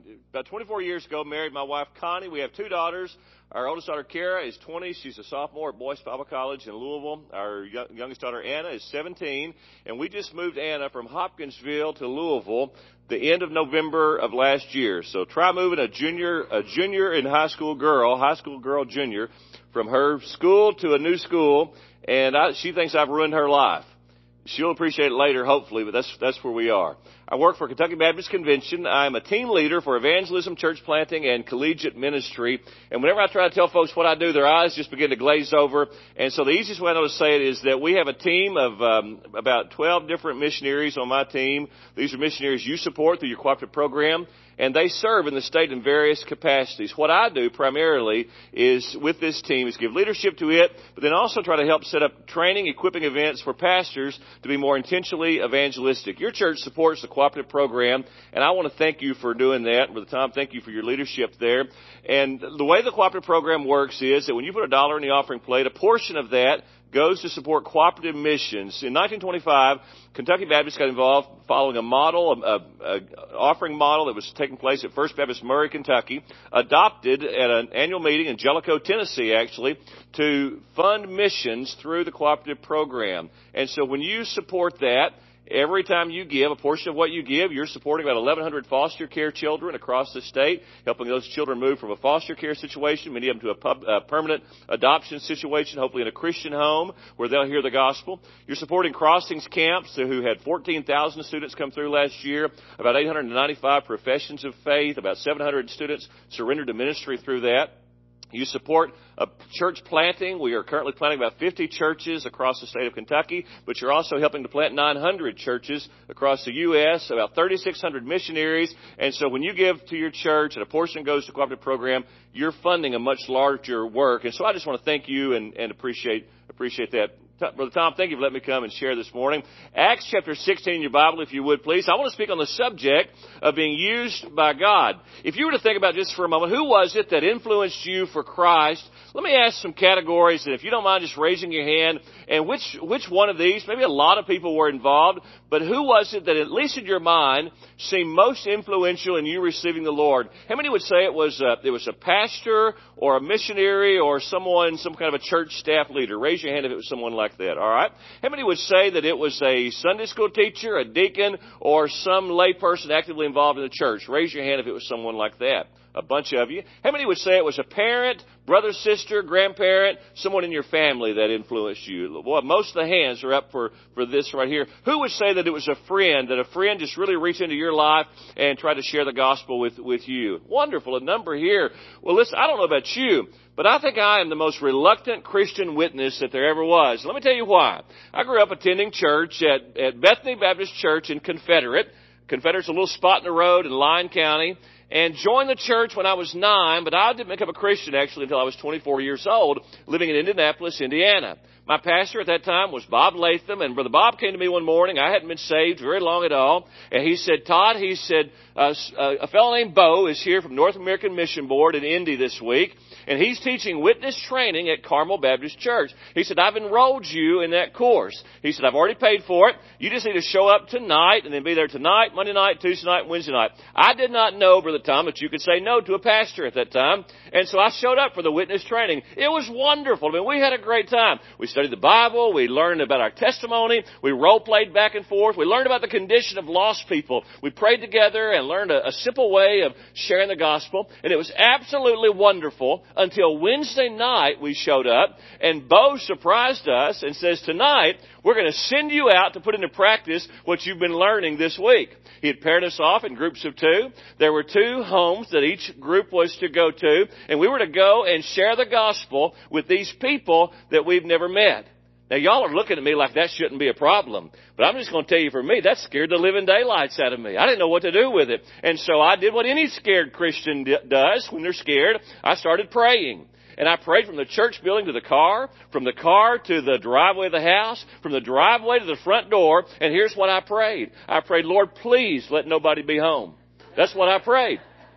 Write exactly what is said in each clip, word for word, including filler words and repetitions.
about twenty-four years ago, married my wife, Connie. We have two daughters. Our oldest daughter, Kara, is twenty. She's a sophomore at Boyce Bible College in Louisville. Our youngest daughter, Anna, is seventeen. And we just moved Anna from Hopkinsville to Louisville the end of November of last year. So try moving a junior, a junior in high school girl, high school girl junior, from her school to a new school. And I, she thinks I've ruined her life. She'll appreciate it later, hopefully, but that's that's where we are. I work for Kentucky Baptist Convention. I'm a team leader for evangelism, church planting, and collegiate ministry. And whenever I try to tell folks what I do, their eyes just begin to glaze over. And so the easiest way I know to say it is that we have a team of um, about twelve different missionaries on my team. These are missionaries you support through your cooperative program, and they serve in the state in various capacities. What I do primarily is, with this team, is give leadership to it, but then also try to help set up training, equipping events for pastors to be more intentionally evangelistic. Your church supports the cooperative program, and I want to thank you for doing that. Brother Tom, thank you for your leadership there. And the way the cooperative program works is that when you put a dollar in the offering plate, a portion of that goes to support cooperative missions. In nineteen twenty-five, Kentucky Baptists got involved following a model, a, a, a offering model that was taking place at First Baptist Murray, Kentucky, adopted at an annual meeting in Jellicoe, Tennessee, actually, to fund missions through the cooperative program. And so when you support that, every time you give, a portion of what you give, you're supporting about eleven hundred foster care children across the state, helping those children move from a foster care situation, many of them to a pub, uh, permanent adoption situation, hopefully in a Christian home where they'll hear the gospel. You're supporting Crossings Camps, who had fourteen thousand students come through last year, about eight hundred ninety-five professions of faith, about seven hundred students surrendered to ministry through that. You support a church planting. We are currently planting about fifty churches across the state of Kentucky, but you're also helping to plant nine hundred churches across the U S, about thirty-six hundred missionaries. And so when you give to your church and a portion goes to the cooperative program, you're funding a much larger work. And so I just want to thank you and, and appreciate appreciate that. Brother Tom, thank you for letting me come and share this morning. Acts chapter sixteen in your Bible, if you would, please. I want to speak on the subject of being used by God. If you were to think about just for a moment, who was it that influenced you for Christ? Let me ask some categories, and if you don't mind just raising your hand, and which which one of these, maybe a lot of people were involved, but who was it that, at least in your mind, seemed most influential in you receiving the Lord? How many would say it was a, it was a pastor or a missionary or someone, some kind of a church staff leader? Raise your hand if it was someone like that, all right? How many would say that it was a Sunday school teacher, a deacon, or some lay person actively involved in the church? Raise your hand if it was someone like that. A bunch of you. How many would say it was a parent, brother, sister, grandparent, someone in your family that influenced you? Well, most of the hands are up for, for this right here. Who would say that it was a friend, that a friend just really reached into your life and tried to share the gospel with, with you? Wonderful. A number here. Well, listen, I don't know about you, but I think I am the most reluctant Christian witness that there ever was. Let me tell you why. I grew up attending church at, at Bethany Baptist Church in Confederate. Confederate's a little spot in the road in Lyon County. And joined the church when I was nine, but I didn't become a Christian actually until I was twenty-four years old, living in Indianapolis, Indiana. My pastor at that time was Bob Latham, and Brother Bob came to me one morning. I hadn't been saved very long at all. And he said, Todd, he said, uh, a fellow named Bo is here from North American Mission Board in Indy this week, and he's teaching witness training at Carmel Baptist Church. He said, I've enrolled you in that course. He said, I've already paid for it. You just need to show up tonight and then be there tonight, Monday night, Tuesday night, Wednesday night. I did not know, Brother Tom, that you could say no to a pastor at that time. And so I showed up for the witness training. It was wonderful. I mean, we had a great time. We studied the Bible. We learned about our testimony. We role-played back and forth. We learned about the condition of lost people. We prayed together and learned a, a simple way of sharing the gospel. And it was absolutely wonderful until Wednesday night we showed up, and Bo surprised us and says, tonight we're going to send you out to put into practice what you've been learning this week. He had paired us off in groups of two. There were two homes that each group was to go to, and we were to go and share the gospel with these people that we've never met. Now, y'all are looking at me like that shouldn't be a problem. But I'm just going to tell you, for me, that scared the living daylights out of me. I didn't know what to do with it. And so I did what any scared Christian d- does when they're scared. I started praying. And I prayed from the church building to the car, from the car to the driveway of the house, from the driveway to the front door. And here's what I prayed. I prayed, Lord, please let nobody be home. That's what I prayed.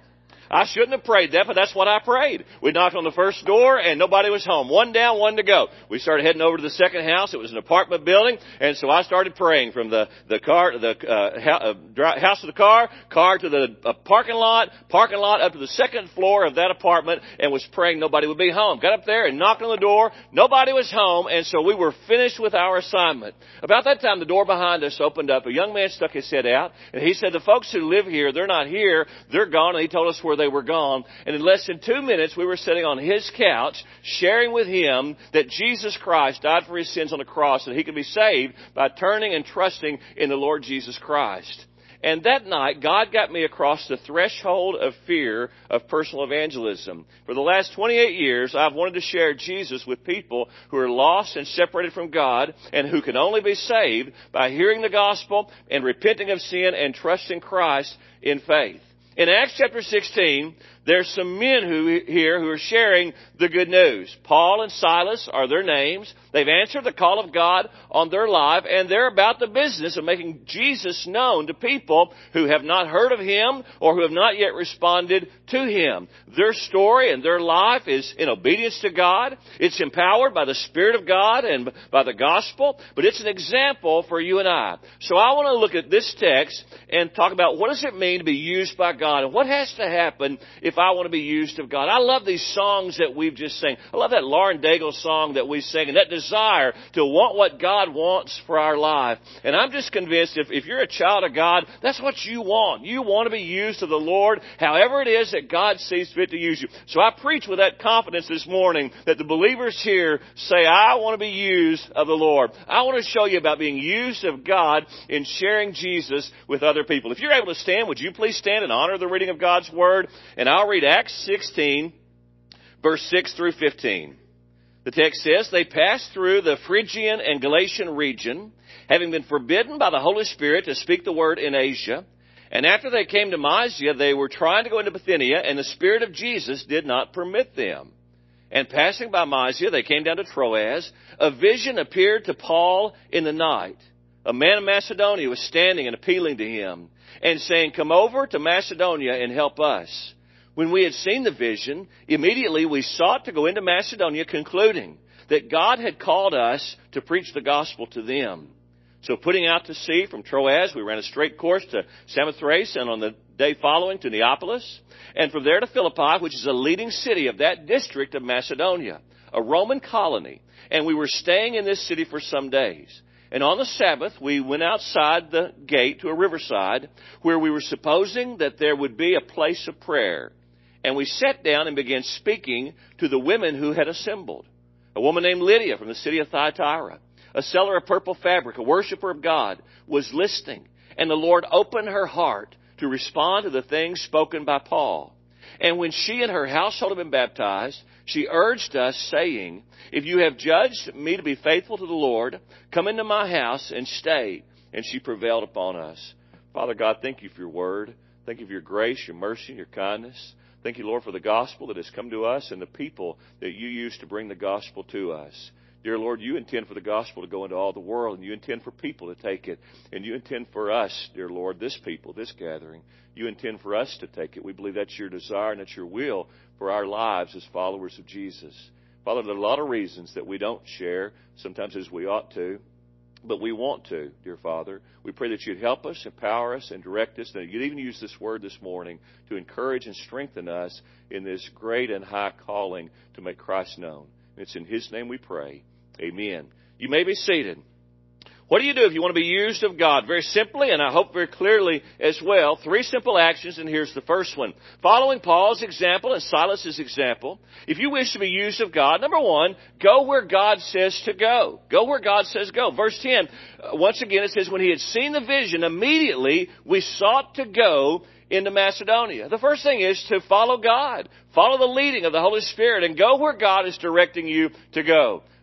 I shouldn't have prayed that, but that's what I prayed. We knocked on the first door and nobody was home. One down, one to go. We started heading over to the second house. It was an apartment building. And so I started praying from the, the car, the, uh, house to the car, car to the uh, parking lot, parking lot up to the second floor of that apartment, and was praying nobody would be home. Got up there and knocked on the door. Nobody was home. And so we were finished with our assignment. About that time, the door behind us opened up. A young man stuck his head out and he said, the folks who live here, they're not here. They're gone. And he told us where they were gone. And in less than two minutes, we were sitting on his couch, sharing with him that Jesus Christ died for his sins on the cross, and he could be saved by turning and trusting in the Lord Jesus Christ. And that night, God got me across the threshold of fear of personal evangelism. For the last twenty-eight years, I've wanted to share Jesus with people who are lost and separated from God, and who can only be saved by hearing the gospel and repenting of sin and trusting Christ in faith. In Acts chapter sixteen, there's some men who here who are sharing the good news. Paul and Silas are their names. They've answered the call of God on their life, and they're about the business of making Jesus known to people who have not heard of him or who have not yet responded to him. Their story and their life is in obedience to God. It's empowered by the Spirit of God and by the gospel, but it's an example for you and I. So I want to look at this text and talk about what does it mean to be used by God, and what has to happen if I want to be used of God. I love these songs that we've just sang. I love that Lauren Daigle song that we sing, and that desire to want what God wants for our life. And I'm just convinced if, if you're a child of God, that's what you want. You want to be used of the Lord, however it is that God sees fit to use you. So I preach with that confidence this morning that the believers here say, I want to be used of the Lord. I want to show you about being used of God in sharing Jesus with other people. If you're able to stand, would you please stand and honor the reading of God's Word? And I'll read Acts sixteen, verse six through fifteen. The text says, they passed through the Phrygian and Galatian region, having been forbidden by the Holy Spirit to speak the word in Asia. And after they came to Mysia, they were trying to go into Bithynia, and the Spirit of Jesus did not permit them. And passing by Mysia, they came down to Troas. A vision appeared to Paul in the night. A man of Macedonia was standing and appealing to him, and saying, come over to Macedonia and help us. When we had seen the vision, immediately we sought to go into Macedonia, concluding that God had called us to preach the gospel to them. So putting out to sea from Troas, we ran a straight course to Samothrace, and on the day following to Neapolis, and from there to Philippi, which is a leading city of that district of Macedonia, a Roman colony. And we were staying in this city for some days. And on the Sabbath, we went outside the gate to a riverside where we were supposing that there would be a place of prayer. And we sat down and began speaking to the women who had assembled. A woman named Lydia from the city of Thyatira, a seller of purple fabric, a worshiper of God, was listening. And the Lord opened her heart to respond to the things spoken by Paul. And when she and her household had been baptized, she urged us, saying, if you have judged me to be faithful to the Lord, come into my house and stay. And she prevailed upon us. Father God, thank you for your word. Thank you for your grace, your mercy, and your kindness. Thank you, Lord, for the gospel that has come to us and the people that you use to bring the gospel to us. Dear Lord, you intend for the gospel to go into all the world, and you intend for people to take it. And you intend for us, dear Lord, this people, this gathering, you intend for us to take it. We believe that's your desire and that's your will for our lives as followers of Jesus. Father, there are a lot of reasons that we don't share, sometimes as we ought to, but we want to, dear Father. We pray that you'd help us, empower us, and direct us, that you'd even use this word this morning to encourage and strengthen us in this great and high calling to make Christ known. It's in his name we pray. Amen. You may be seated. What do you do if you want to be used of God? Very simply, and I hope very clearly as well, three simple actions, and here's the first one. Following Paul's example and Silas's example, if you wish to be used of God, number one, go where God says to go. Go where God says go. Verse ten, once again it says, when he had seen the vision, immediately we sought to go into Macedonia. The first thing is to follow God. Follow the leading of the Holy Spirit and go where God is directing you to go.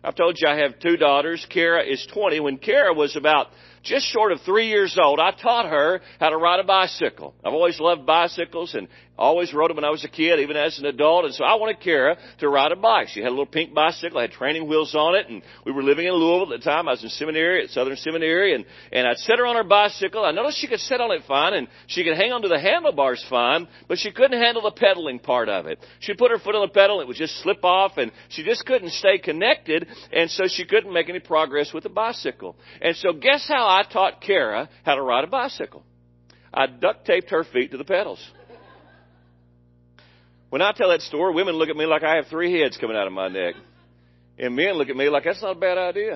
I've told you I have two daughters. Kara is twenty. When Kara was about just short of three years old, I taught her how to ride a bicycle. I've always loved bicycles and always rode them when I was a kid, even as an adult. And so I wanted Kara to ride a bike. She had a little pink bicycle. I had training wheels on it. And we were living in Louisville at the time. I was in seminary at Southern Seminary. And, and I'd set her on her bicycle. I noticed she could sit on it fine and she could hang onto the handlebars fine, but she couldn't handle the pedaling part of it. She'd put her foot on the pedal. It would just slip off and she just couldn't stay connected. And so she couldn't make any progress with the bicycle. And so guess how I taught Kara how to ride a bicycle? I duct taped her feet to the pedals. When I tell that story, women look at me like I have three heads coming out of my neck. And men look at me like, that's not a bad idea.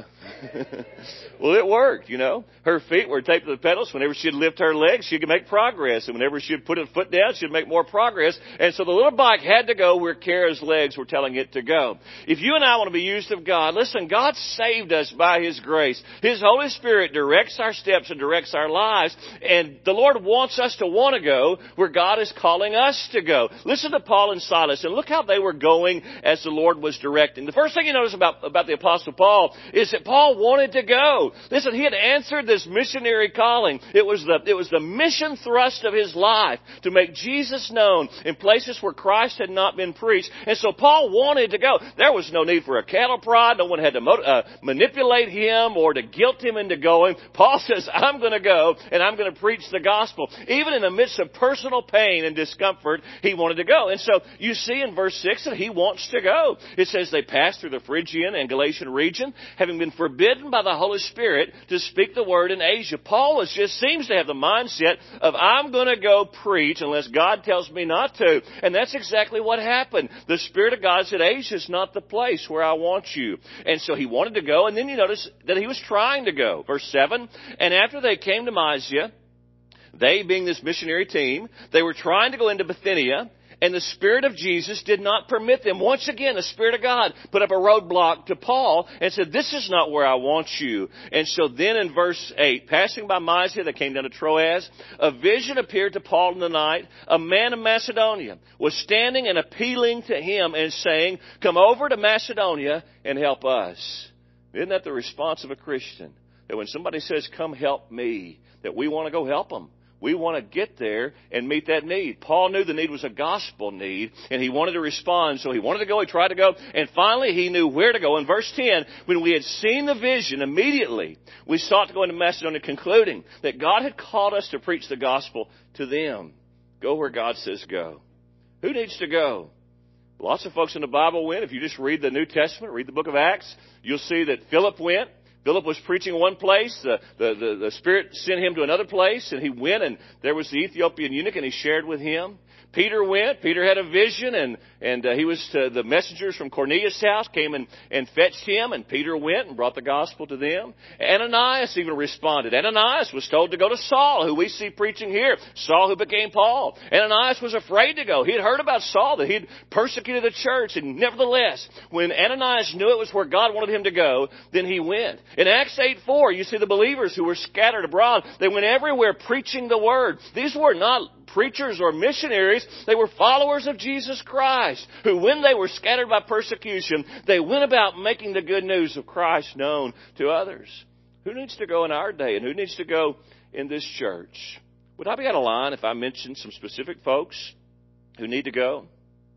Well, it worked, you know. Her feet were taped to the pedals. Whenever she'd lift her legs, she could make progress. And whenever she'd put her foot down, she'd make more progress. And so the little bike had to go where Kara's legs were telling it to go. If you and I want to be used of God, listen, God saved us by His grace. His Holy Spirit directs our steps and directs our lives. And the Lord wants us to want to go where God is calling us to go. Listen to Paul and Silas, and look how they were going as the Lord was directing. The first thing you notice about, about the Apostle Paul is that Paul wanted to go. Listen, he had answered this missionary calling. It was the, it was the mission thrust of his life to make Jesus known in places where Christ had not been preached. And so Paul wanted to go. There was no need for a cattle prod. No one had to mo- uh, manipulate him or to guilt him into going. Paul says, I'm going to go and I'm going to preach the gospel. Even in the midst of personal pain and discomfort, he wanted to go. And so you see in verse six that he wants to go. It says they passed through the Phrygian and Galatian region, having been forbidden by the Holy Spirit to speak the word in Asia. Paul is just seems to have the mindset of, I'm going to go preach unless God tells me not to. And that's exactly what happened. The Spirit of God said, Asia is not the place where I want you. And so he wanted to go. And then you notice that he was trying to go. Verse seven, and after they came to Mysia, they being this missionary team, they were trying to go into Bithynia. And the Spirit of Jesus did not permit them. Once again, the Spirit of God put up a roadblock to Paul and said, this is not where I want you. And so then in verse eight, passing by Mysia, they came down to Troas. A vision appeared to Paul in the night. A man of Macedonia was standing and appealing to him and saying, come over to Macedonia and help us. Isn't that the response of a Christian? That when somebody says, come help me, that we want to go help them. We want to get there and meet that need. Paul knew the need was a gospel need, and he wanted to respond. So he wanted to go, he tried to go, and finally he knew where to go. In verse ten, when we had seen the vision, immediately we sought to go into Macedonia, concluding that God had called us to preach the gospel to them. Go where God says go. Who needs to go? Lots of folks in the Bible went. If you just read the New Testament, read the book of Acts, you'll see that Philip went. Philip was preaching in one place. The, the, the, the Spirit sent him to another place, and he went, and there was the Ethiopian eunuch, and he shared with him. Peter went. Peter had a vision, and, and uh, he was to, the messengers from Cornelius' house came and, and fetched him, and Peter went and brought the gospel to them. Ananias even responded. Ananias was told to go to Saul, who we see preaching here. Saul, who became Paul. Ananias was afraid to go. He had heard about Saul, that he'd persecuted the church, and nevertheless, when Ananias knew it was where God wanted him to go, then he went. In Acts eight four, you see the believers who were scattered abroad. They went everywhere preaching the word. These were not preachers or missionaries. They were followers of Jesus Christ, who when they were scattered by persecution, they went about making the good news of Christ known to others. Who needs to go in our day, and who needs to go in this church? Would I be out of line if I mentioned some specific folks who need to go?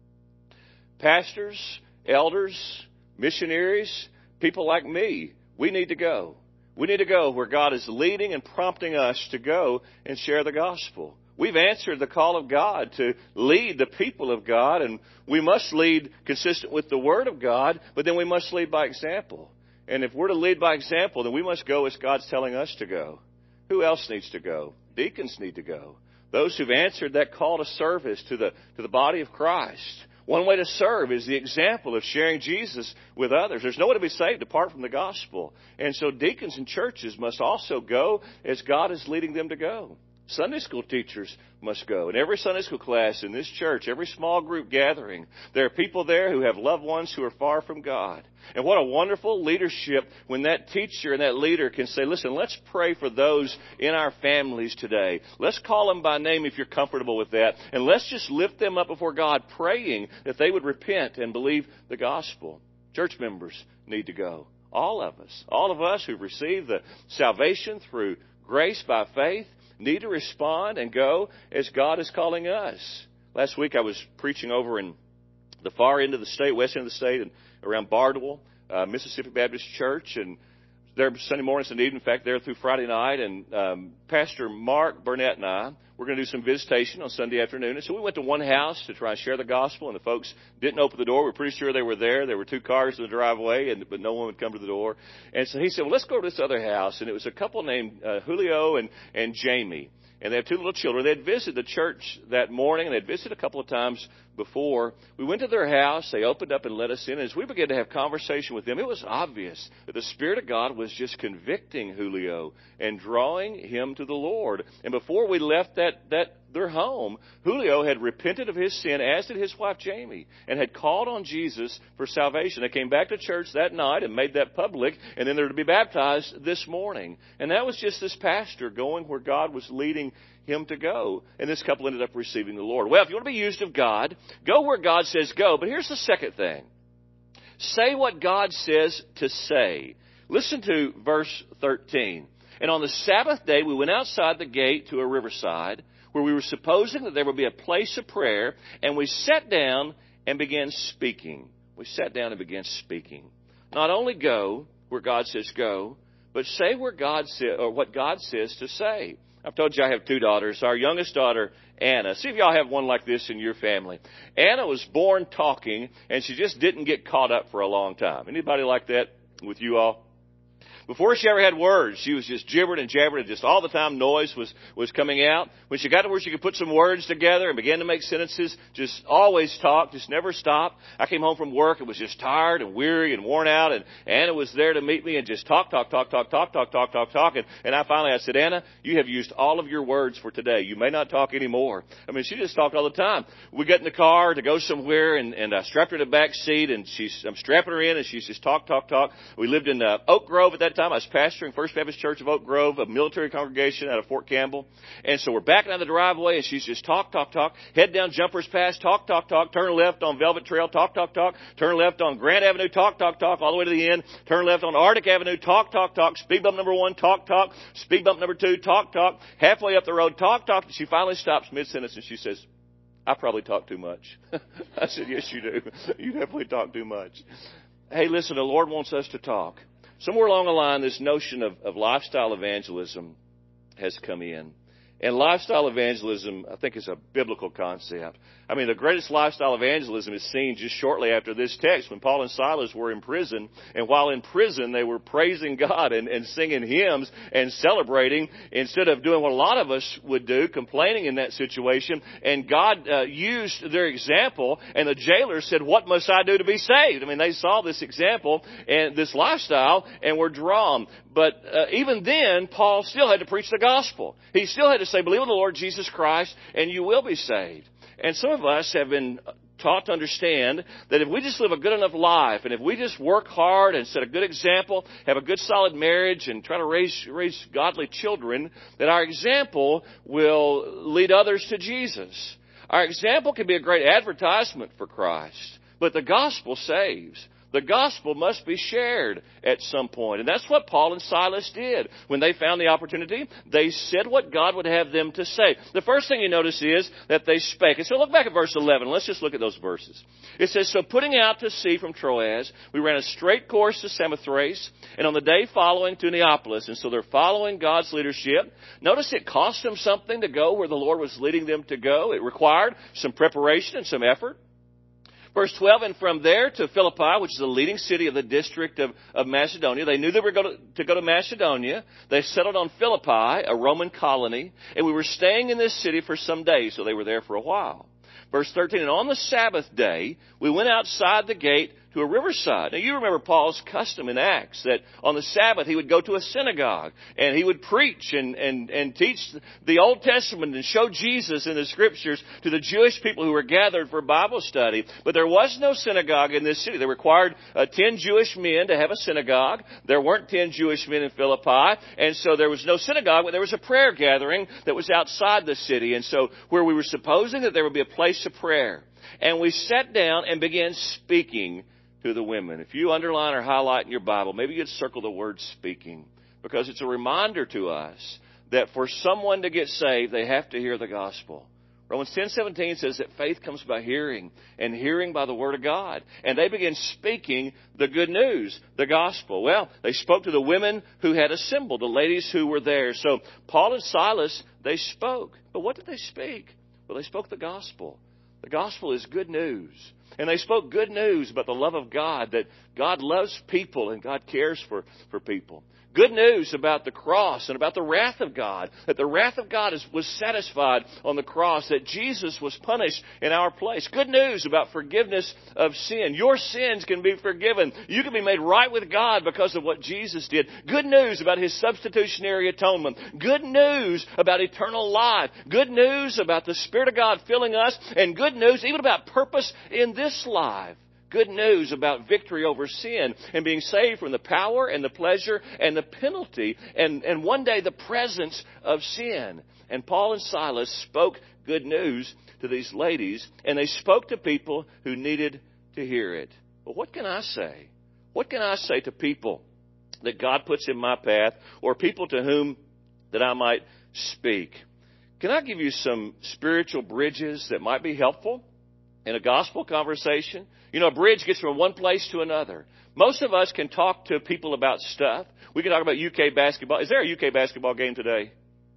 Pastors, elders, missionaries, people like me, we need to go. We need to go where God is leading and prompting us to go and share the gospel. We've answered the call of God to lead the people of God, and we must lead consistent with the Word of God, but then we must lead by example. And if we're to lead by example, then we must go as God's telling us to go. Who else needs to go? Deacons need to go. Those who've answered that call to service to the, to the body of Christ. One way to serve is the example of sharing Jesus with others. There's no way to be saved apart from the gospel. And so deacons and churches must also go as God is leading them to go. Sunday school teachers must go. In every Sunday school class in this church, every small group gathering, there are people there who have loved ones who are far from God. And what a wonderful leadership when that teacher and that leader can say, listen, let's pray for those in our families today. Let's call them by name if you're comfortable with that. And let's just lift them up before God, praying that they would repent and believe the gospel. Church members need to go. All of us. All of us who've received the salvation through grace by faith need to respond and go as God is calling us. Last week I was preaching over in the far end of the state, west end of the state, and around Bardwell, uh, Mississippi Baptist Church, and there Sunday mornings and evening, in fact, there through Friday night, and um, Pastor Mark Burnett and I, we're going to do some visitation on Sunday afternoon. And so we went to one house to try and share the gospel, and the folks didn't open the door. We were pretty sure they were there. There were two cars in the driveway, and but no one would come to the door. And so he said, well, let's go to this other house. And it was a couple named uh, Julio and, and Jamie. And they have two little children. They had visited the church that morning, and they had visited a couple of times before. We went to their house. They opened up and let us in. And as we began to have conversation with them, it was obvious that the Spirit of God was just convicting Julio and drawing him to the Lord. And before we left that, that their home, Julio had repented of his sin, as did his wife Jamie, and had called on Jesus for salvation. They came back to church that night and made that public, and then they were to be baptized this morning. And that was just this pastor going where God was leading him to go. And this couple ended up receiving the Lord. Well, if you want to be used of God, go where God says go. But here's the second thing. Say what God says to say. Listen to verse thirteen. And on the Sabbath day, we went outside the gate to a riverside, where we were supposing that there would be a place of prayer, and we sat down and began speaking. We sat down and began speaking. Not only go where God says go, but say where God says, or what God says to say. I've told you I have two daughters. Our youngest daughter, Anna. See if y'all have one like this in your family. Anna was born talking, and she just didn't get caught up for a long time. Anybody like that with you all? Before she ever had words, she was just gibbering and jabbering, and just all the time noise was, was coming out. When she got to where she could put some words together and began to make sentences, just always talk, just never stop. I came home from work and was just tired and weary and worn out, and Anna was there to meet me and just talk, talk, talk, talk, talk, talk, talk, talk, talk. And, and I finally, I said, Anna, you have used all of your words for today. You may not talk anymore. I mean, she just talked all the time. We got in the car to go somewhere, and, and I strapped her in the back seat, and she's, I'm strapping her in, and she's just talk, talk, talk. We lived in uh, Oak Grove at that time. I was pastoring First Baptist Church of Oak Grove, a military congregation out of Fort Campbell. And so we're backing out of the driveway, and she's just talk, talk, talk. Head down Jumpers Pass, talk, talk, talk. Turn left on Velvet Trail, talk, talk, talk. Turn left on Grant Avenue, talk, talk, talk, all the way to the end. Turn left on Arctic Avenue, talk, talk, talk. Speed bump number one, talk, talk. Speed bump number two, talk, talk. Halfway up the road, talk, talk. She finally stops mid-sentence, and she says, I probably talk too much. I said, yes, you do. You definitely talk too much. Hey, listen, the Lord wants us to talk. Somewhere along the line, this notion of, of lifestyle evangelism has come in. And lifestyle evangelism, I think, is a biblical concept. I mean, the greatest lifestyle evangelism is seen just shortly after this text when Paul and Silas were in prison. And while in prison, they were praising God and, and singing hymns and celebrating instead of doing what a lot of us would do, complaining in that situation. And God uh, used their example, and the jailer said, what must I do to be saved? I mean, they saw this example and this lifestyle and were drawn. But uh, even then, Paul still had to preach the gospel. He still had to say, believe in the Lord Jesus Christ, and you will be saved. And some of us have been taught to understand that if we just live a good enough life, and if we just work hard and set a good example, have a good solid marriage, and try to raise raise godly children, that our example will lead others to Jesus. Our example can be a great advertisement for Christ, but the gospel saves. The gospel must be shared at some point. And that's what Paul and Silas did. When they found the opportunity, they said what God would have them to say. The first thing you notice is that they spake. And so look back at verse eleven. Let's just look at those verses. It says, so putting out to sea from Troas, we ran a straight course to Samothrace, and on the day following to Neapolis. And so they're following God's leadership. Notice it cost them something to go where the Lord was leading them to go. It required some preparation and some effort. Verse twelve, and from there to Philippi, which is the leading city of the district of, of Macedonia. They knew they were going to, to go to Macedonia. They settled on Philippi, a Roman colony, and we were staying in this city for some days, so they were there for a while. Verse thirteen, and on the Sabbath day, we went outside the gate to a riverside. Now, you remember Paul's custom in Acts that on the Sabbath he would go to a synagogue and he would preach and, and, and teach the Old Testament and show Jesus in the Scriptures to the Jewish people who were gathered for Bible study. But there was no synagogue in this city. They required uh, ten Jewish men to have a synagogue. There weren't ten Jewish men in Philippi, and so there was no synagogue, but there was a prayer gathering that was outside the city. And so where we were supposing that there would be a place of prayer. And we sat down and began speaking to the women. If you underline or highlight in your Bible, maybe you'd circle the word speaking, because it's a reminder to us that for someone to get saved, they have to hear the gospel. Romans ten seventeen says that faith comes by hearing, and hearing by the word of God. And they began speaking the good news, the gospel. Well, they spoke to the women who had assembled, the ladies who were there. So Paul and Silas, they spoke. But what did they speak? Well, they spoke the gospel. The gospel is good news. And they spoke good news about the love of God, that God loves people and God cares for, for people. Good news about the cross and about the wrath of God, that the wrath of God is, was satisfied on the cross, that Jesus was punished in our place. Good news about forgiveness of sin. Your sins can be forgiven. You can be made right with God because of what Jesus did. Good news about His substitutionary atonement. Good news about eternal life. Good news about the Spirit of God filling us. And good news even about purpose in this life. Good news about victory over sin and being saved from the power and the pleasure and the penalty and, and one day the presence of sin. And Paul and Silas spoke good news to these ladies, and they spoke to people who needed to hear it. But what can I say? What can I say to people that God puts in my path, or people to whom that I might speak? Can I give you some spiritual bridges that might be helpful in a gospel conversation? You know, a bridge gets from one place to another. Most of us can talk to people about stuff. We can talk about U K basketball. Is there a U K basketball game today?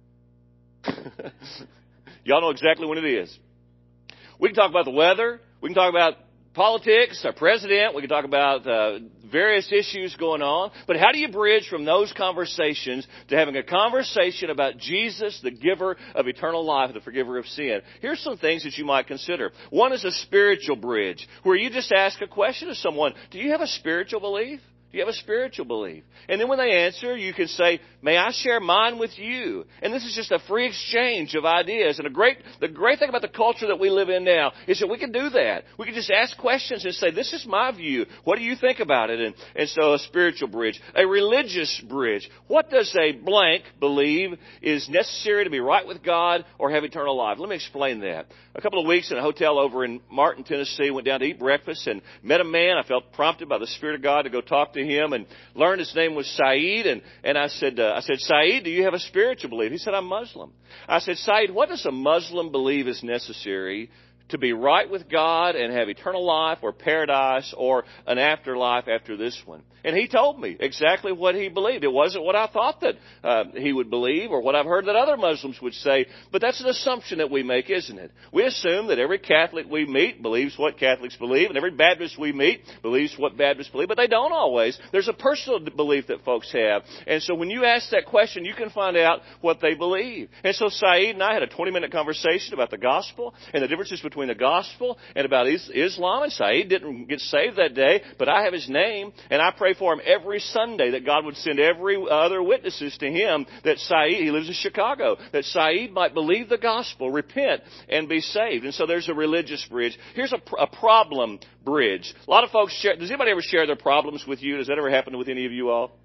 Y'all know exactly when it is. We can talk about the weather. We can talk about politics, our president. We can talk about uh, various issues going on. But how do you bridge from those conversations to having a conversation about Jesus, the giver of eternal life, the forgiver of sin? Here's some things that you might consider. One is a spiritual bridge, where you just ask a question to someone. Do you have a spiritual belief? Do you have a spiritual belief? And then when they answer, you can say, may I share mine with you? And this is just a free exchange of ideas. And a great, the great thing about the culture that we live in now is that we can do that. We can just ask questions and say, this is my view. What do you think about it? And, and so a spiritual bridge. A religious bridge. What does a blank believe is necessary to be right with God or have eternal life? Let me explain that. A couple of weeks in a hotel over in Martin, Tennessee, went down to eat breakfast and met a man. I felt prompted by the Spirit of God to go talk to him, and learned his name was Saeed. And, and I said, uh, I said, Saeed, do you have a spiritual belief? He said, I'm Muslim. I said, Saeed, what does a Muslim believe is necessary to be right with God and have eternal life or paradise or an afterlife after this one? And he told me exactly what he believed. It wasn't what I thought that uh, he would believe or what I've heard that other Muslims would say. But that's an assumption that we make, isn't it? We assume that every Catholic we meet believes what Catholics believe, and every Baptist we meet believes what Baptists believe. But they don't always. There's a personal belief that folks have. And so when you ask that question, you can find out what they believe. And so Saeed and I had a twenty-minute conversation about the gospel and the differences between the gospel and about Islam. And Saeed didn't get saved that day, but I have his name, and I pray for him every Sunday that God would send every other witnesses to him that Saeed, he lives in Chicago, that Saeed might believe the gospel, repent, and be saved. And so there's a religious bridge. Here's a, a problem bridge. A lot of folks share, does anybody ever share their problems with you? Does that ever happen with any of you all?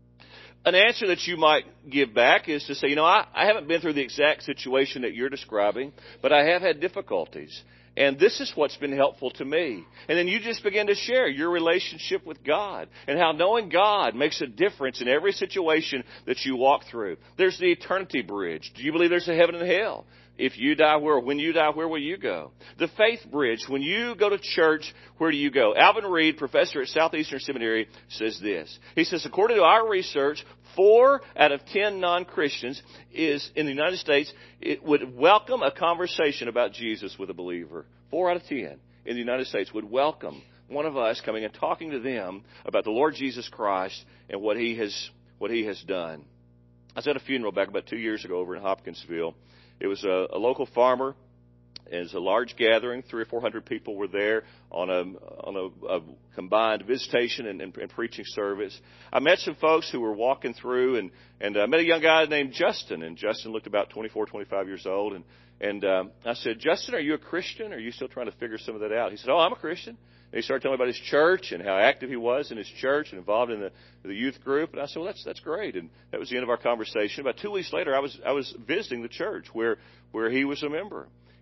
An answer that you might give back is to say, you know, I, I haven't been through the exact situation that you're describing, but I have had difficulties. And this is what's been helpful to me. And then you just begin to share your relationship with God and how knowing God makes a difference in every situation that you walk through. There's the eternity bridge. Do you believe there's a heaven and hell? If you die, where, when you die, where will you go? The faith bridge. When you go to church, where do you go? Alvin Reed, professor at Southeastern Seminary, says this. He says, according to our research, four out of ten non-Christians is in the United States it would welcome a conversation about Jesus with a believer. Four out of ten in the United States would welcome one of us coming and talking to them about the Lord Jesus Christ and what He has what He has done. I was at a funeral back about two years ago over in Hopkinsville. It was a, a local farmer. It was a large gathering. Three or four hundred people were there on a on a, a combined visitation and, and, and preaching service. I met some folks who were walking through, and and I met a young guy named Justin. And Justin looked about twenty-four, twenty-five years old. And and um, I said, Justin, are you a Christian? Or are you still trying to figure some of that out? He said, oh, I'm a Christian. And he started telling me about his church and how active he was in his church and involved in the, the youth group. And I said, well, that's that's great. And that was the end of our conversation. About two weeks later, I was I was visiting the church where where he was a member.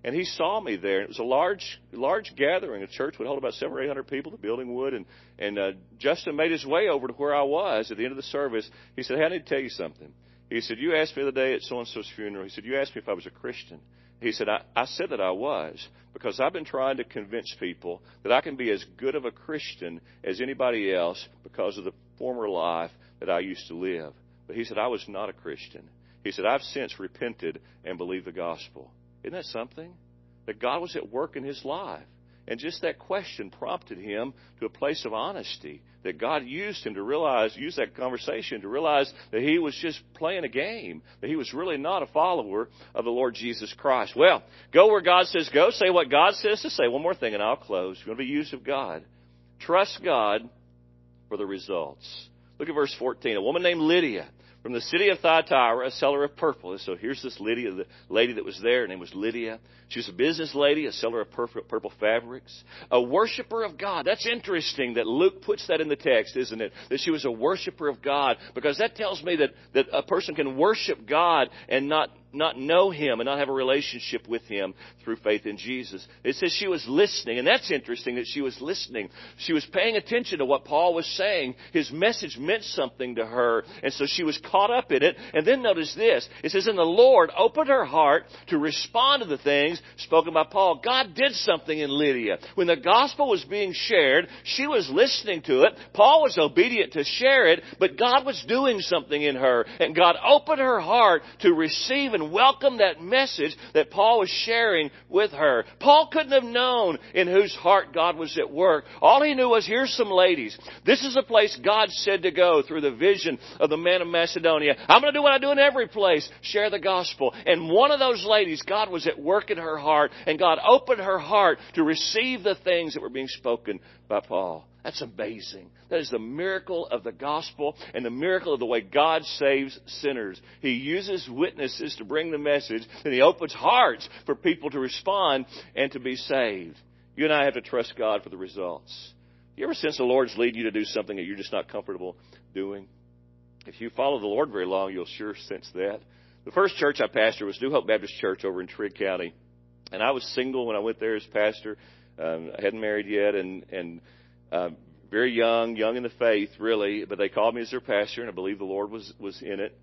And he saw me there. It was a large, large gathering. A church would hold about seven or eight hundred people. The building would. And and uh, Justin made his way over to where I was at the end of the service. He said, "Hey, I need to tell you something." He said, "You asked me the other day at so and so's funeral." He said, "You asked me if I was a Christian." He said, I, I said that I was because I've been trying to convince people that I can be as good of a Christian as anybody else because of the former life that I used to live. But he said, I was not a Christian. He said, I've since repented and believed the gospel. Isn't that something? That God was at work in his life. And just that question prompted him to a place of honesty, that God used him to realize, use that conversation to realize that he was just playing a game, that he was really not a follower of the Lord Jesus Christ. Well, go where God says go, say what God says to say. One more thing and I'll close. You're going to be used of God. Trust God for the results. Look at verse fourteen. A woman named Lydia from the city of Thyatira, a seller of purple. So here's this Lydia, the lady that was there. Her name was Lydia. She was a business lady, a seller of purple fabrics, a worshiper of God. That's interesting that Luke puts that in the text, isn't it? That she was a worshiper of God, because that tells me that, that a person can worship God and not not know him and not have a relationship with him through faith in Jesus. It says she was listening, and that's interesting that she was listening. She was paying attention to what Paul was saying. His message meant something to her, and so she was caught up in it. And then notice this. It says, and the Lord opened her heart to respond to the things spoken by Paul. God did something in Lydia. When the gospel was being shared, she was listening to it. Paul was obedient to share it, but God was doing something in her, and God opened her heart to receive and welcome that message that Paul was sharing with her. Paul couldn't have known in whose heart God was at work. All he knew was, here's some ladies. This is a place God said to go through the vision of the man of Macedonia. I'm going to do what I do in every place, share the gospel. And one of those ladies, God was at work in her heart, and God opened her heart to receive the things that were being spoken by Paul. That's amazing. That is the miracle of the gospel and the miracle of the way God saves sinners. He uses witnesses to bring the message, and he opens hearts for people to respond and to be saved. You and I have to trust God for the results. You ever sense the Lord's leading you to do something that you're just not comfortable doing? If you follow the Lord very long, you'll sure sense that. The first church I pastored was New Hope Baptist Church over in Trigg County. And I was single when I went there as pastor. Um, I hadn't married yet, and, and uh, very young, young in the faith, really. But they called me as their pastor, and I believe the Lord was, was in it.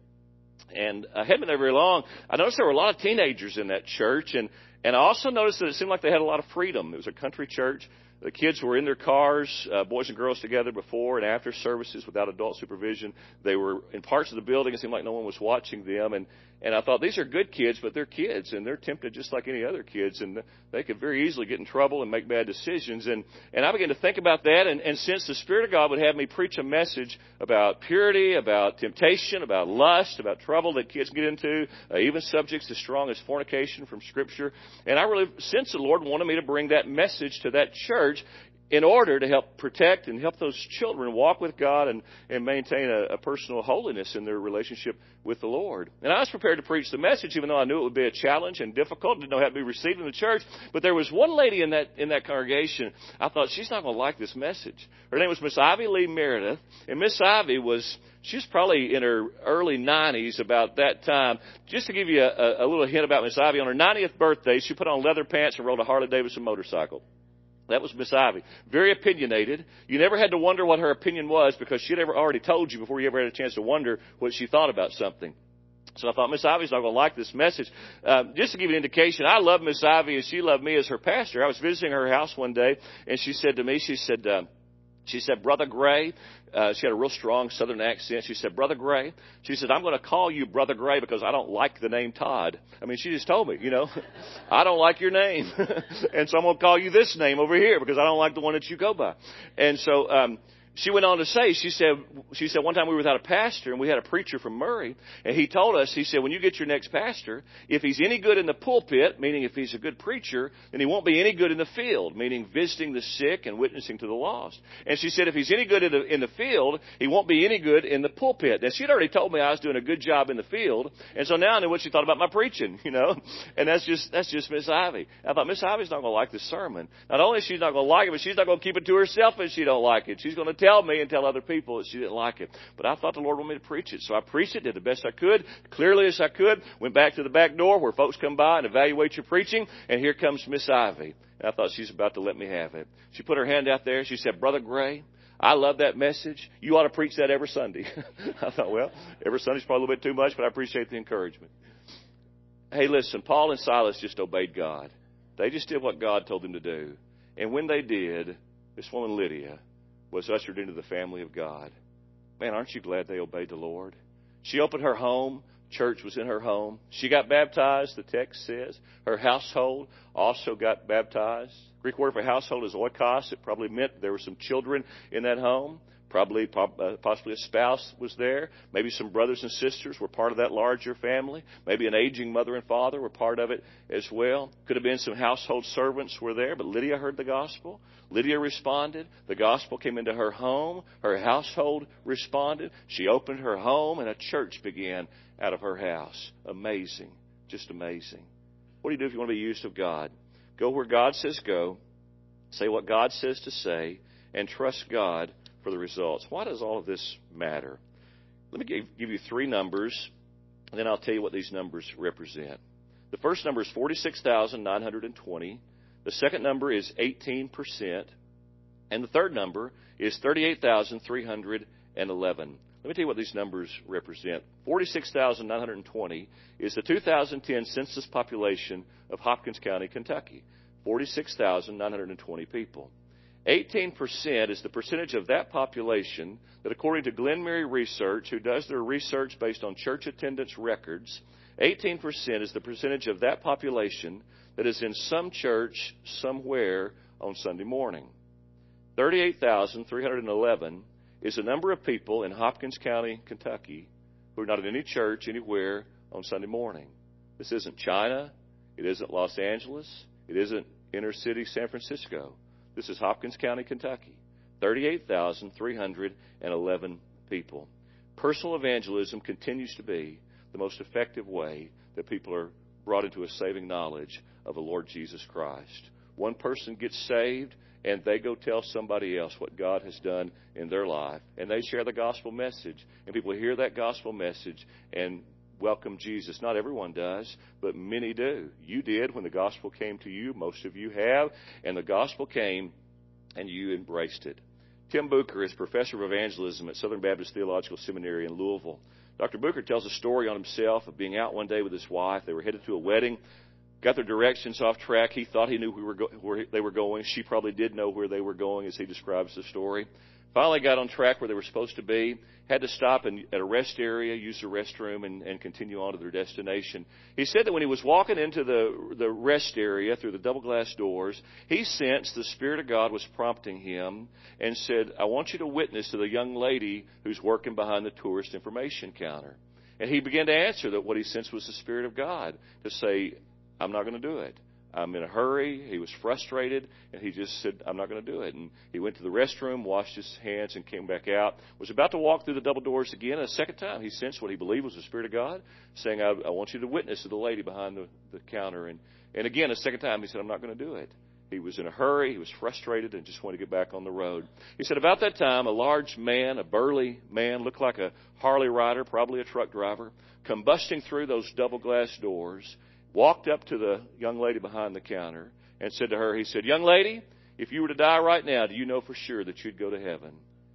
And I hadn't been there very long. I noticed there were a lot of teenagers in that church, and, and I also noticed that it seemed like they had a lot of freedom. It was a country church. The kids were in their cars, uh, boys and girls together before and after services without adult supervision. They were in parts of the building. It seemed like no one was watching them. And, and I thought, these are good kids, but they're kids, and they're tempted just like any other kids. And they could very easily get in trouble and make bad decisions. And, and I began to think about that. And, and since the Spirit of God would have me preach a message about purity, about temptation, about lust, about trouble that kids get into, uh, even subjects as strong as fornication from Scripture. And I really sensed the Lord wanted me to bring that message to that church in order to help protect and help those children walk with God and, and maintain a, a personal holiness in their relationship with the Lord. And I was prepared to preach the message, even though I knew it would be a challenge and difficult, didn't know how to be received in the church. But there was one lady in that in that congregation, I thought, she's not going to like this message. Her name was Miss Ivy Lee Meredith. And Miss Ivy was, she was probably in her early nineties about that time. Just to give you a, a little hint about Miss Ivy, on her ninetieth birthday, she put on leather pants and rode a Harley-Davidson motorcycle. That was Miss Ivy. Very opinionated. You never had to wonder what her opinion was, because she'd ever already told you before you ever had a chance to wonder what she thought about something. So I thought, Miss Ivy's not going to like this message. Um, just to give you an indication, I love Miss Ivy as she loved me as her pastor. I was visiting her house one day, and she said to me, she said, uh, she said, Brother Gray. Uh, she had a real strong Southern accent. She said, Brother Gray. She said, I'm going to call you Brother Gray because I don't like the name Todd. I mean, she just told me, you know, I don't like your name. And so I'm going to call you this name over here because I don't like the one that you go by. And so, um, she went on to say, she said, she said, one time we were without a pastor, and we had a preacher from Murray, and he told us, he said, when you get your next pastor, if he's any good in the pulpit, meaning if he's a good preacher, then he won't be any good in the field, meaning visiting the sick and witnessing to the lost. And she said, if he's any good in the, in the field, he won't be any good in the pulpit. Now, she'd already told me I was doing a good job in the field, and so now I knew what she thought about my preaching, you know, and that's just, that's just Miss Ivy. I thought, Miss Ivy's not going to like this sermon. Not only is she not going to like it, but she's not going to keep it to herself if she don't like it. She's going to tell tell me and tell other people that she didn't like it. But I thought the Lord wanted me to preach it. So I preached it, did the best I could, clearly as I could, went back to the back door where folks come by and evaluate your preaching, and here comes Miss Ivy. And I thought she's about to let me have it. She put her hand out there. She said, Brother Gray, I love that message. You ought to preach that every Sunday. I thought, well, every Sunday's probably a little bit too much, but I appreciate the encouragement. Hey, listen, Paul and Silas just obeyed God. They just did what God told them to do. And when they did, this woman Lydia was ushered into the family of God. Man, aren't you glad they obeyed the Lord? She opened her home. Church was in her home. She got baptized, the text says. Her household also got baptized. Greek word for household is oikos. It probably meant there were some children in that home. Probably, possibly a spouse was there. Maybe some brothers and sisters were part of that larger family. Maybe an aging mother and father were part of it as well. Could have been some household servants were there, but Lydia heard the gospel. Lydia responded. The gospel came into her home. Her household responded. She opened her home, and a church began out of her house. Amazing. Just amazing. What do you do if you want to be used of God? Go where God says go. Say what God says to say, and trust God for the results. Why does all of this matter? Let me give, give you three numbers, and then I'll tell you what these numbers represent. The first number is forty-six thousand nine hundred twenty. The second number is eighteen percent. And the third number is thirty-eight thousand three hundred eleven. Let me tell you what these numbers represent. forty-six thousand nine hundred twenty is the two thousand ten census population of Hopkins County, Kentucky. forty-six thousand nine hundred twenty people. eighteen percent is the percentage of that population that, according to Glenn Murray Research, who does their research based on church attendance records, eighteen percent is the percentage of that population that is in some church somewhere on Sunday morning. thirty-eight thousand three hundred eleven is the number of people in Hopkins County, Kentucky, who are not in any church anywhere on Sunday morning. This isn't China. It isn't Los Angeles. It isn't inner city San Francisco. This is Hopkins County, Kentucky. thirty-eight thousand three hundred eleven people. Personal evangelism continues to be the most effective way that people are brought into a saving knowledge of the Lord Jesus Christ. One person gets saved, and they go tell somebody else what God has done in their life. And they share the gospel message. And people hear that gospel message and welcome Jesus. Not everyone does, but many do. You did when the gospel came to you. Most of you have. And the gospel came, and you embraced it. Tim Booker is professor of evangelism at Southern Baptist Theological Seminary in Louisville. Doctor Booker tells a story on himself of being out one day with his wife. They were headed to a wedding. Got their directions off track. He thought he knew we were go- where they were going. She probably did know where they were going, as he describes the story. Finally got on track where they were supposed to be. Had to stop in, at a rest area, use the restroom, and, and continue on to their destination. He said that when he was walking into the, the rest area through the double glass doors, he sensed the Spirit of God was prompting him and said, I want you to witness to the young lady who's working behind the tourist information counter. And he began to answer that what he sensed was the Spirit of God to say, I'm not going to do it. I'm in a hurry. He was frustrated, and he just said, I'm not going to do it. And he went to the restroom, washed his hands, and came back out. Was about to walk through the double doors again. And a second time, he sensed what he believed was the Spirit of God, saying, I, I want you to witness to the lady behind the, the counter. And, and again, a second time, he said, I'm not going to do it. He was in a hurry. He was frustrated and just wanted to get back on the road. He said, about that time, a large man, a burly man, looked like a Harley rider, probably a truck driver, combusting through those double glass doors, walked up to the young lady behind the counter and said to her, he said, young lady, if you were to die right now, do you know for sure that you'd go to heaven?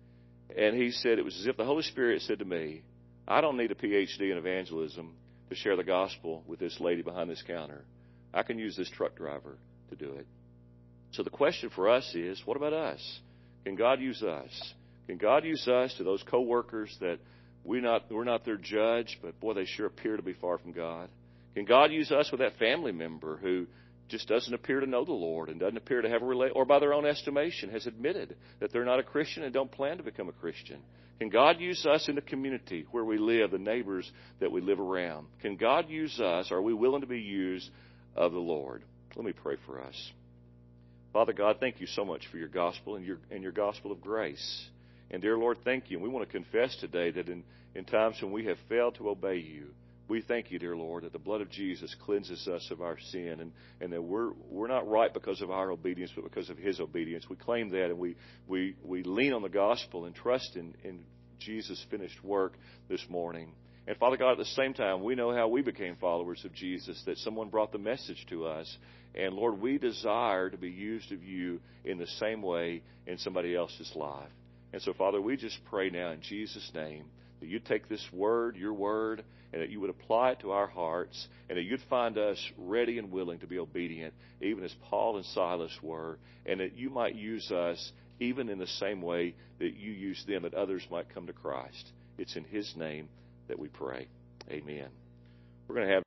And he said, it was as if the Holy Spirit said to me, I don't need a P H D in evangelism to share the gospel with this lady behind this counter. I can use this truck driver to do it. So the question for us is, what about us? Can God use us? Can God use us to those coworkers that we're not, we're not their judge, but boy, they sure appear to be far from God? Can God use us with that family member who just doesn't appear to know the Lord and doesn't appear to have a relationship, or by their own estimation has admitted that they're not a Christian and don't plan to become a Christian? Can God use us in the community where we live, the neighbors that we live around? Can God use us? Are we willing to be used of the Lord? Let me pray for us. Father God, thank you so much for your gospel and your and your gospel of grace. And dear Lord, thank you. And we want to confess today that in, in times when we have failed to obey you, We thank you, dear Lord, that the blood of Jesus cleanses us of our sin, and, and that we're we're not right because of our obedience, but because of His obedience. We claim that, and we, we, we lean on the gospel and trust in, in Jesus' finished work this morning. And Father God, at the same time, we know how we became followers of Jesus, that someone brought the message to us. And Lord, we desire to be used of you in the same way in somebody else's life. And so, Father, we just pray now in Jesus' name that you take this word, your word, and that you would apply it to our hearts, and that you'd find us ready and willing to be obedient, even as Paul and Silas were, and that you might use us even in the same way that you used them, that others might come to Christ. It's in His name that we pray. Amen. We're going to have